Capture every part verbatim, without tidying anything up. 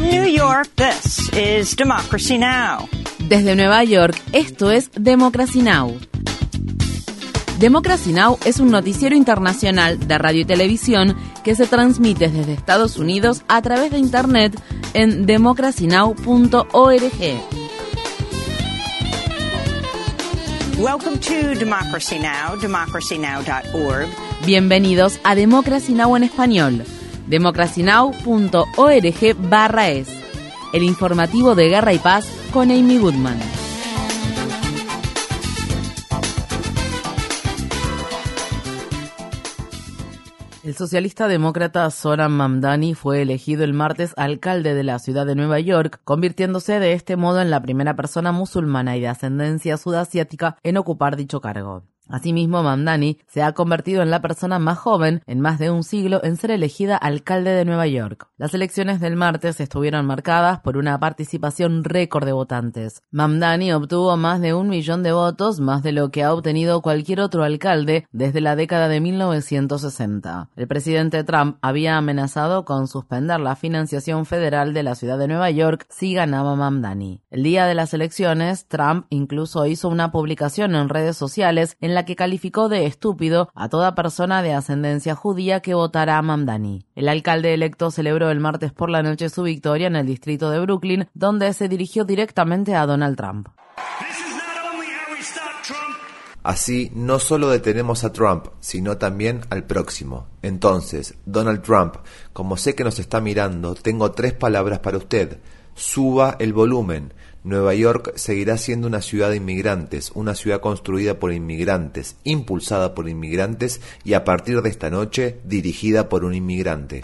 From New York, this is Democracy Now! Desde Nueva York, esto es Democracy Now! Democracy Now! Es un noticiero internacional de radio y televisión que se transmite desde Estados Unidos a través de Internet en democracy now punto org. Welcome to Democracy Now!, democracy now dot org. Bienvenidos a Democracy Now! En español, democracy now punto org barra es, el informativo de Guerra y Paz con Amy Goodman. El socialista demócrata Zohran Mamdani fue elegido el martes alcalde de la ciudad de Nueva York, convirtiéndose de este modo en la primera persona musulmana y de ascendencia sudasiática en ocupar dicho cargo. Asimismo, Mamdani se ha convertido en la persona más joven en más de un siglo en ser elegida alcalde de Nueva York. Las elecciones del martes estuvieron marcadas por una participación récord de votantes. Mamdani obtuvo más de un millón de votos, más de lo que ha obtenido cualquier otro alcalde desde la década de mil novecientos sesenta. El presidente Trump había amenazado con suspender la financiación federal de la ciudad de Nueva York si ganaba Mamdani. El día de las elecciones, Trump incluso hizo una publicación en redes sociales en la que calificó de estúpido a toda persona de ascendencia judía que votara a Mamdani. El alcalde electo celebró el martes por la noche su victoria en el distrito de Brooklyn, donde se dirigió directamente a Donald Trump. Así, no solo detenemos a Trump, sino también al próximo. Entonces, Donald Trump, como sé que nos está mirando, tengo tres palabras para usted. Suba el volumen. Nueva York seguirá siendo una ciudad de inmigrantes, una ciudad construida por inmigrantes, impulsada por inmigrantes y a partir de esta noche dirigida por un inmigrante.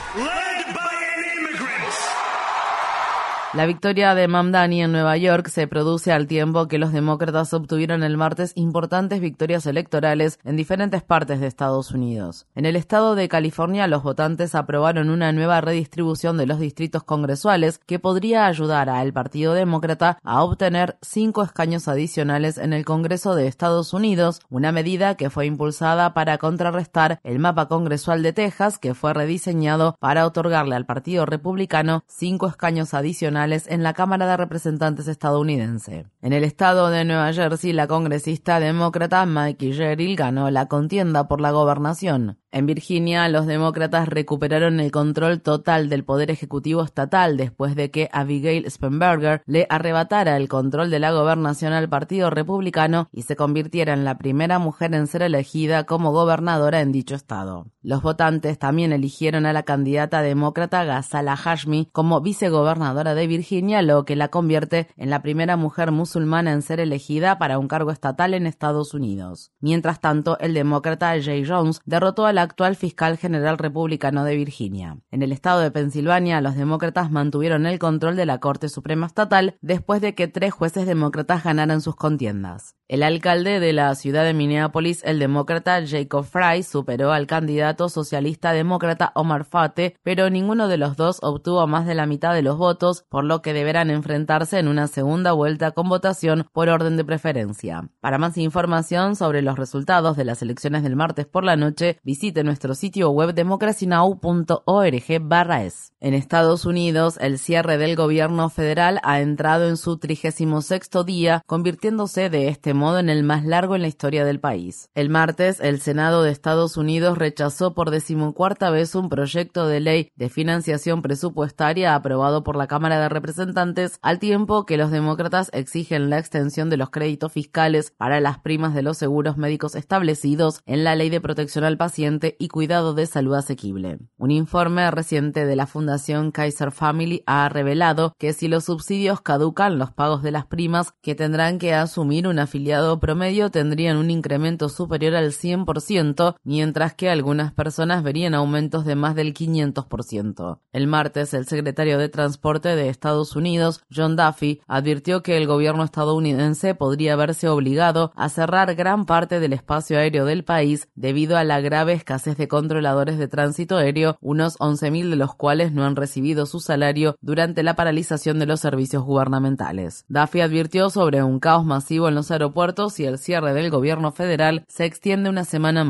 La victoria de Mamdani en Nueva York se produce al tiempo que los demócratas obtuvieron el martes importantes victorias electorales en diferentes partes de Estados Unidos. En el estado de California, los votantes aprobaron una nueva redistribución de los distritos congresuales que podría ayudar al Partido Demócrata a obtener cinco escaños adicionales en el Congreso de Estados Unidos, una medida que fue impulsada para contrarrestar el mapa congresual de Texas, que fue rediseñado para otorgarle al Partido Republicano cinco escaños adicionales en la Cámara de Representantes estadounidense. En el estado de Nueva Jersey, la congresista demócrata Mikie Sherrill ganó la contienda por la gobernación. En Virginia, los demócratas recuperaron el control total del poder ejecutivo estatal después de que Abigail Spanberger le arrebatara el control de la gobernación al Partido Republicano y se convirtiera en la primera mujer en ser elegida como gobernadora en dicho estado. Los votantes también eligieron a la candidata demócrata Ghazala Hashmi como vicegobernadora de Virginia, lo que la convierte en la primera mujer musulmana en ser elegida para un cargo estatal en Estados Unidos. Mientras tanto, el demócrata Jay Jones derrotó al actual fiscal general republicano de Virginia. En el estado de Pensilvania, los demócratas mantuvieron el control de la Corte Suprema Estatal después de que tres jueces demócratas ganaran sus contiendas. El alcalde de la ciudad de Minneapolis, el demócrata Jacob Frey, superó al candidato socialista demócrata Omar Fateh, pero ninguno de los dos obtuvo más de la mitad de los votos, por lo que deberán enfrentarse en una segunda vuelta con votación por orden de preferencia. Para más información sobre los resultados de las elecciones del martes por la noche, visite nuestro sitio web democracy now punto org barra es. En Estados Unidos, el cierre del gobierno federal ha entrado en su trigésimo sexto día, convirtiéndose de este modo en el más largo en la historia del país. El martes, el Senado de Estados Unidos rechazó por decimocuarta vez un proyecto de ley de financiación presupuestaria aprobado por la Cámara de Representantes, al tiempo que los demócratas exigen la extensión de los créditos fiscales para las primas de los seguros médicos establecidos en la Ley de Protección al Paciente y Cuidado de Salud Asequible. Un informe reciente de la Fundación Kaiser Family ha revelado que si los subsidios caducan, los pagos de las primas que tendrán que asumir un afiliado promedio tendrían un incremento superior al cien por ciento, mientras que algunas personas verían aumentos de más del quinientos por ciento. El martes, el secretario de Transporte de Estados Unidos, John Duffy, advirtió que el gobierno estadounidense podría verse obligado a cerrar gran parte del espacio aéreo del país debido a la grave escasez de controladores de tránsito aéreo, unos once mil de los cuales no han recibido su salario durante la paralización de los servicios gubernamentales. Duffy advirtió sobre un caos masivo en los aeropuertos y el cierre del gobierno federal se extiende una semana más.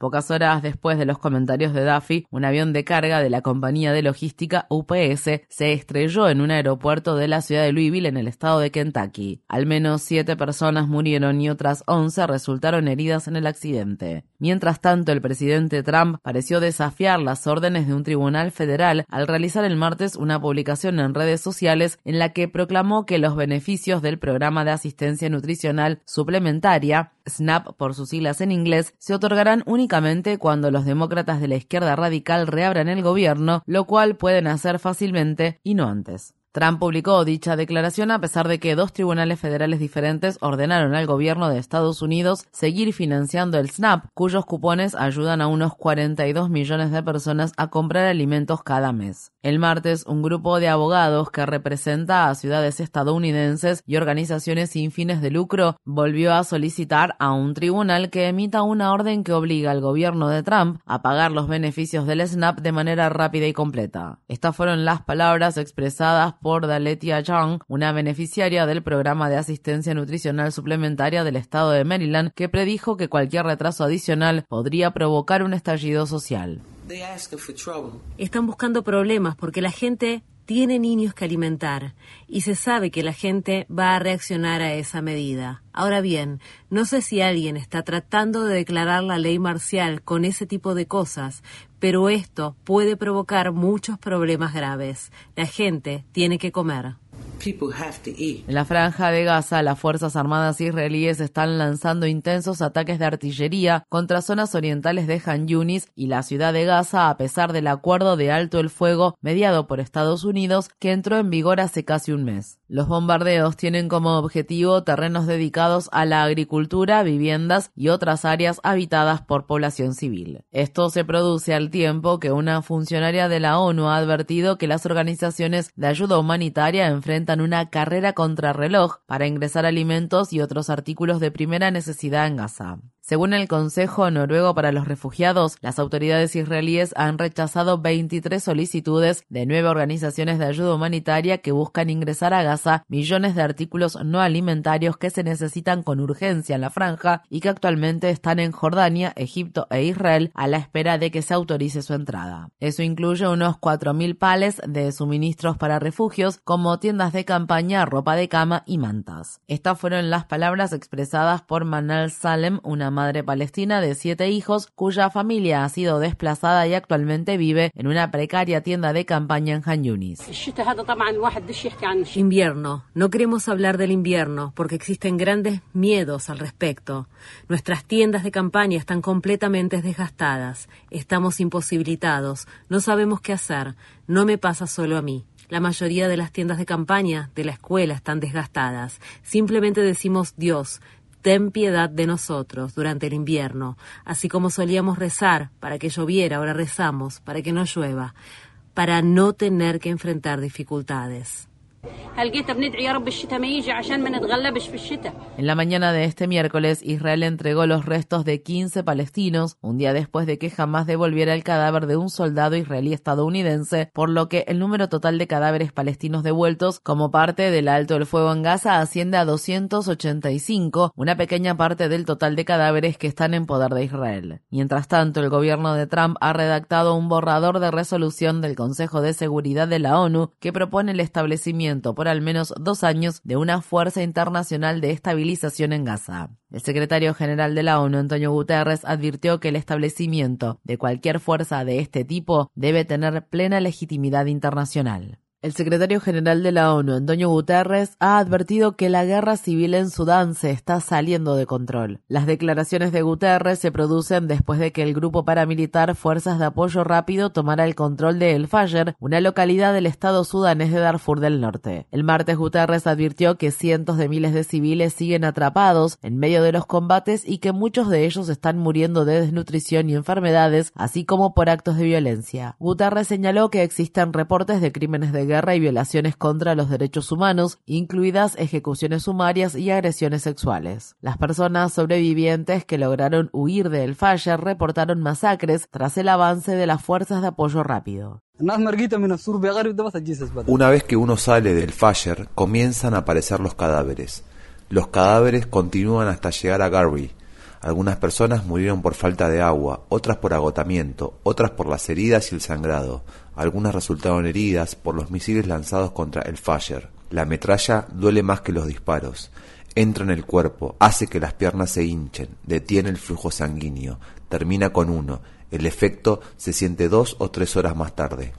Pocas horas después de los comentarios de Duffy, un avión de carga de la compañía de logística U P S se estrelló en un aeropuerto de la ciudad de Louisville en el estado de Kentucky. Al menos siete personas murieron y otras once resultaron heridas en el accidente. Mientras tanto, el presidente Trump pareció desafiar las órdenes de un tribunal federal al realizar el martes una publicación en redes sociales en la que proclamó que los beneficios del programa de asistencia nutricional suplementaria, SNAP por sus siglas en inglés, se otorgarán únicamente cuando los demócratas de la izquierda radical reabran el gobierno, lo cual pueden hacer fácilmente y no antes. Trump publicó dicha declaración a pesar de que dos tribunales federales diferentes ordenaron al gobierno de Estados Unidos seguir financiando el SNAP, cuyos cupones ayudan a unos cuarenta y dos millones de personas a comprar alimentos cada mes. El martes, un grupo de abogados que representa a ciudades estadounidenses y organizaciones sin fines de lucro volvió a solicitar a un tribunal que emita una orden que obliga al gobierno de Trump a pagar los beneficios del SNAP de manera rápida y completa. Estas fueron las palabras expresadas por Daletia Young, una beneficiaria del programa de asistencia nutricional suplementaria del estado de Maryland, que predijo que cualquier retraso adicional podría provocar un estallido social. Están buscando problemas porque la gente tiene niños que alimentar y se sabe que la gente va a reaccionar a esa medida. Ahora bien, no sé si alguien está tratando de declarar la ley marcial con ese tipo de cosas, pero esto puede provocar muchos problemas graves. La gente tiene que comer. En la franja de Gaza, las Fuerzas Armadas israelíes están lanzando intensos ataques de artillería contra zonas orientales de Han Yunis y la ciudad de Gaza, a pesar del acuerdo de alto el fuego mediado por Estados Unidos que entró en vigor hace casi un mes. Los bombardeos tienen como objetivo terrenos dedicados a la agricultura, viviendas y otras áreas habitadas por población civil. Esto se produce al tiempo que una funcionaria de la ONU ha advertido que las organizaciones de ayuda humanitaria enfrentan una carrera contrarreloj para ingresar alimentos y otros artículos de primera necesidad en Gaza. Según el Consejo Noruego para los Refugiados, las autoridades israelíes han rechazado veintitrés solicitudes de nueve organizaciones de ayuda humanitaria que buscan ingresar a Gaza millones de artículos no alimentarios que se necesitan con urgencia en la franja y que actualmente están en Jordania, Egipto e Israel a la espera de que se autorice su entrada. Eso incluye unos cuatro mil pales de suministros para refugios, como tiendas de campaña, ropa de cama y mantas. Estas fueron las palabras expresadas por Manal Salem, una madre palestina de siete hijos cuya familia ha sido desplazada y actualmente vive en una precaria tienda de campaña en Han Yunis. Invierno. No queremos hablar del invierno porque existen grandes miedos al respecto. Nuestras tiendas de campaña están completamente desgastadas. Estamos imposibilitados. No sabemos qué hacer. No me pasa solo a mí. La mayoría de las tiendas de campaña de la escuela están desgastadas. Simplemente decimos, Dios, ten piedad de nosotros durante el invierno. Así como solíamos rezar para que lloviera, ahora rezamos para que no llueva, para no tener que enfrentar dificultades. En la mañana de este miércoles, Israel entregó los restos de quince palestinos, un día después de que Hamás devolviera el cadáver de un soldado israelí estadounidense, por lo que el número total de cadáveres palestinos devueltos como parte del alto el fuego en Gaza asciende a doscientos ochenta y cinco, una pequeña parte del total de cadáveres que están en poder de Israel. Mientras tanto, el gobierno de Trump ha redactado un borrador de resolución del Consejo de Seguridad de la ONU que propone el establecimiento por al menos dos años de una fuerza internacional de estabilización en Gaza. El secretario general de la ONU, Antonio Guterres, advirtió que el establecimiento de cualquier fuerza de este tipo debe tener plena legitimidad internacional. El secretario general de la ONU, Antonio Guterres, ha advertido que la guerra civil en Sudán se está saliendo de control. Las declaraciones de Guterres se producen después de que el grupo paramilitar Fuerzas de Apoyo Rápido tomara el control de El Fasher, una localidad del estado sudanés de Darfur del Norte. El martes, Guterres advirtió que cientos de miles de civiles siguen atrapados en medio de los combates y que muchos de ellos están muriendo de desnutrición y enfermedades, así como por actos de violencia. Guterres señaló que existen reportes de crímenes de guerra guerra y violaciones contra los derechos humanos, incluidas ejecuciones sumarias y agresiones sexuales. Las personas sobrevivientes que lograron huir de El Fasher reportaron masacres tras el avance de las fuerzas de apoyo rápido. Una vez que uno sale del Fasher, comienzan a aparecer los cadáveres. Los cadáveres continúan hasta llegar a Garby. Algunas personas murieron por falta de agua, otras por agotamiento, otras por las heridas y el sangrado. Algunas resultaron heridas por los misiles lanzados contra el Fajr. La metralla duele más que los disparos. Entra en el cuerpo, hace que las piernas se hinchen, detiene el flujo sanguíneo, termina con uno. El efecto se siente dos o tres horas más tarde.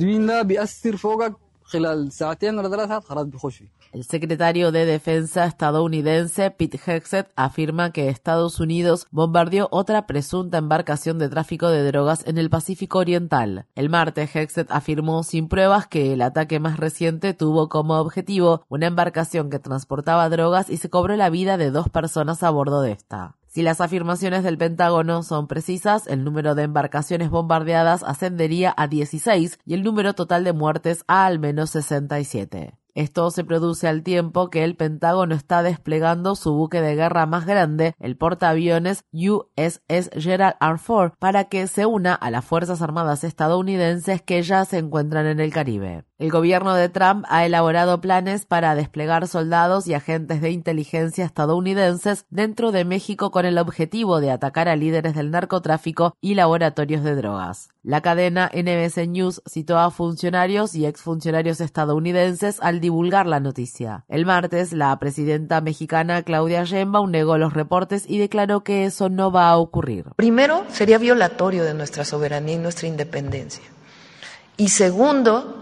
El secretario de Defensa estadounidense Pete Hegseth afirma que Estados Unidos bombardeó otra presunta embarcación de tráfico de drogas en el Pacífico Oriental. El martes, Hegseth afirmó sin pruebas que el ataque más reciente tuvo como objetivo una embarcación que transportaba drogas y se cobró la vida de dos personas a bordo de esta. Si las afirmaciones del Pentágono son precisas, el número de embarcaciones bombardeadas ascendería a dieciséis y el número total de muertes a al menos sesenta y siete. Esto se produce al tiempo que el Pentágono está desplegando su buque de guerra más grande, el portaaviones U S S Gerald R. Ford, para que se una a las Fuerzas Armadas estadounidenses que ya se encuentran en el Caribe. El gobierno de Trump ha elaborado planes para desplegar soldados y agentes de inteligencia estadounidenses dentro de México con el objetivo de atacar a líderes del narcotráfico y laboratorios de drogas. La cadena N B C News citó a funcionarios y exfuncionarios estadounidenses al divulgar la noticia. El martes, la presidenta mexicana Claudia Sheinbaum negó los reportes y declaró que eso no va a ocurrir. Primero, sería violatorio de nuestra soberanía y nuestra independencia. Y segundo,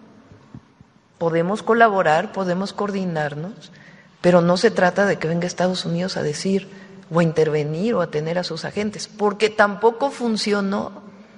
podemos colaborar, podemos coordinarnos, pero no se trata de que venga Estados Unidos a decir o a intervenir o a tener a sus agentes, porque tampoco funcionó.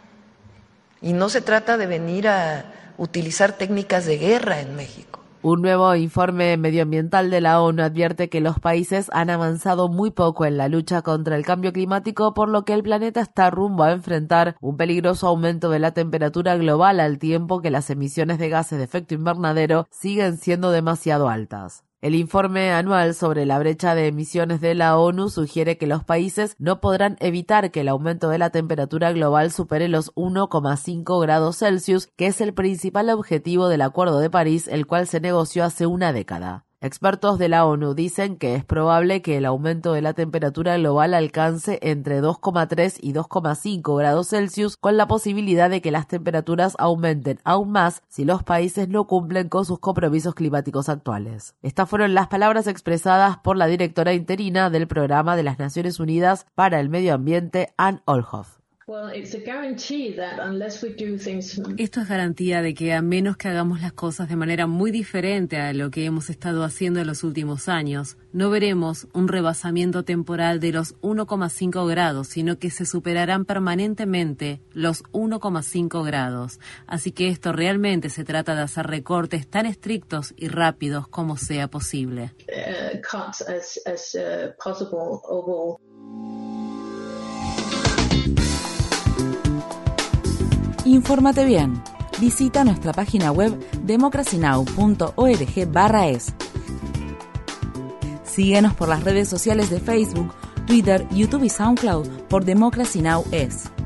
Y no se trata de venir a utilizar técnicas de guerra en México. Un nuevo informe medioambiental de la ONU advierte que los países han avanzado muy poco en la lucha contra el cambio climático, por lo que el planeta está rumbo a enfrentar un peligroso aumento de la temperatura global al tiempo que las emisiones de gases de efecto invernadero siguen siendo demasiado altas. El informe anual sobre la brecha de emisiones de la ONU sugiere que los países no podrán evitar que el aumento de la temperatura global supere los uno coma cinco grados Celsius, que es el principal objetivo del Acuerdo de París, el cual se negoció hace una década. Expertos de la ONU dicen que es probable que el aumento de la temperatura global alcance entre dos coma tres y dos coma cinco grados Celsius, con la posibilidad de que las temperaturas aumenten aún más si los países no cumplen con sus compromisos climáticos actuales. Estas fueron las palabras expresadas por la directora interina del Programa de las Naciones Unidas para el Medio Ambiente, Anne Olhoff. Esto es garantía de que a menos que hagamos las cosas de manera muy diferente a lo que hemos estado haciendo en los últimos años, no veremos un rebasamiento temporal de los uno coma cinco grados, sino que se superarán permanentemente los uno coma cinco grados. Así que esto realmente se trata de hacer recortes tan estrictos y rápidos como sea posible. Uh, cuts as, as, uh, possible overall. Infórmate bien. Visita nuestra página web democracy now punto org barra es. Síguenos por las redes sociales de Facebook, Twitter, YouTube y SoundCloud por Democracy Now! Es.